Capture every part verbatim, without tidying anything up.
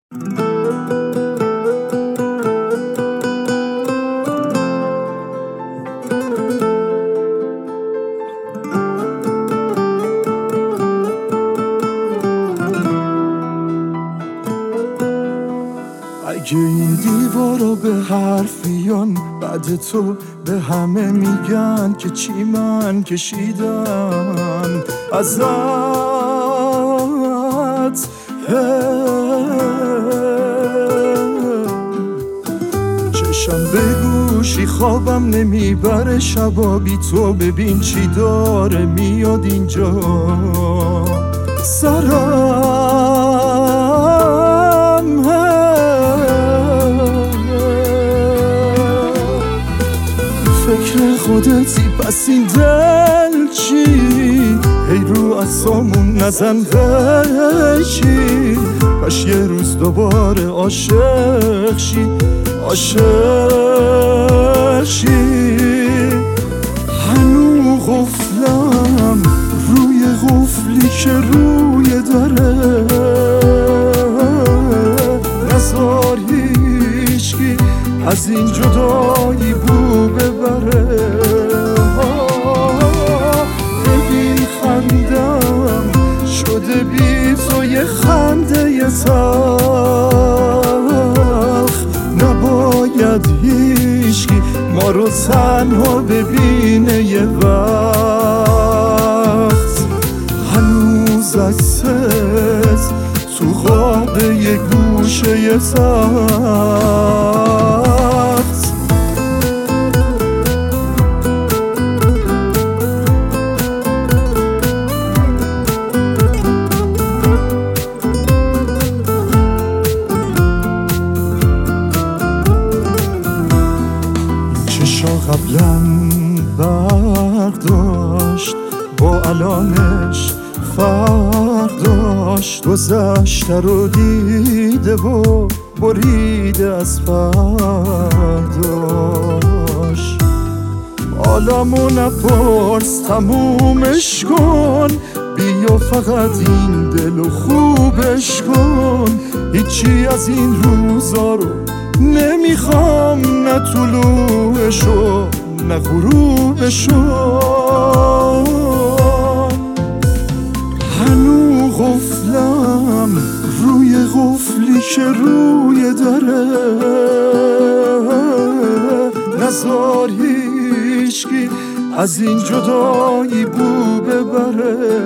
اگه این دیوارا به حرفیان بعد تو به همه میگن که چی من کشیدم ازت، چشم به گوشی خوابم نمیبره شبا بی تو، ببین چی داره میاد اینجا سرم. فکر خودتی پس این دل چی؟ ای رو اصامون نزن بشی، کاش یه روز دوباره عاشق شی، عاشق شی. هنو قفلم روی قفلی که روی دره، نزار هیچکی از این جدایی بو ببره. ببین خندم شده بی تو یه خنده یه تلخ، نباید هیچکی ما رو تنها ببینه یه وقت. هنوز عکست تو خواب یه گوشه یه تخت. چشا قبلا برق داشت با الانش فرق داشت، گذشته رو دیده و بریده از فرداش. حالمو نپرس تمومش کن، بیا فقط این دلو خوبش کن. هیچی از این روزا رو نمیخوام، نه طلوعشو نه غروبشو. هنو قفلم روی قفلی که روی دره، نزار هیچکی از این جدایی بو ببره.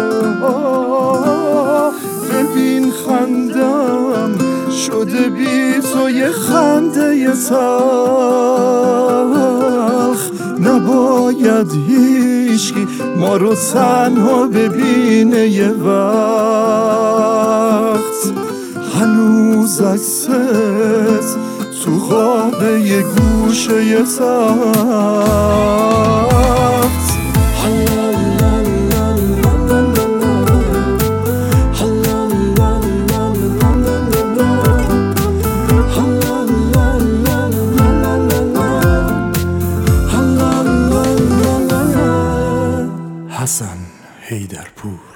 ببین خندم شده بی تو یه خنده یه تلخ، نباید هیچکی ما رو تنها ببینه یه وقت. هنوز عکست تو خواب یه گوشه یه تخت. حسن حیدرپور.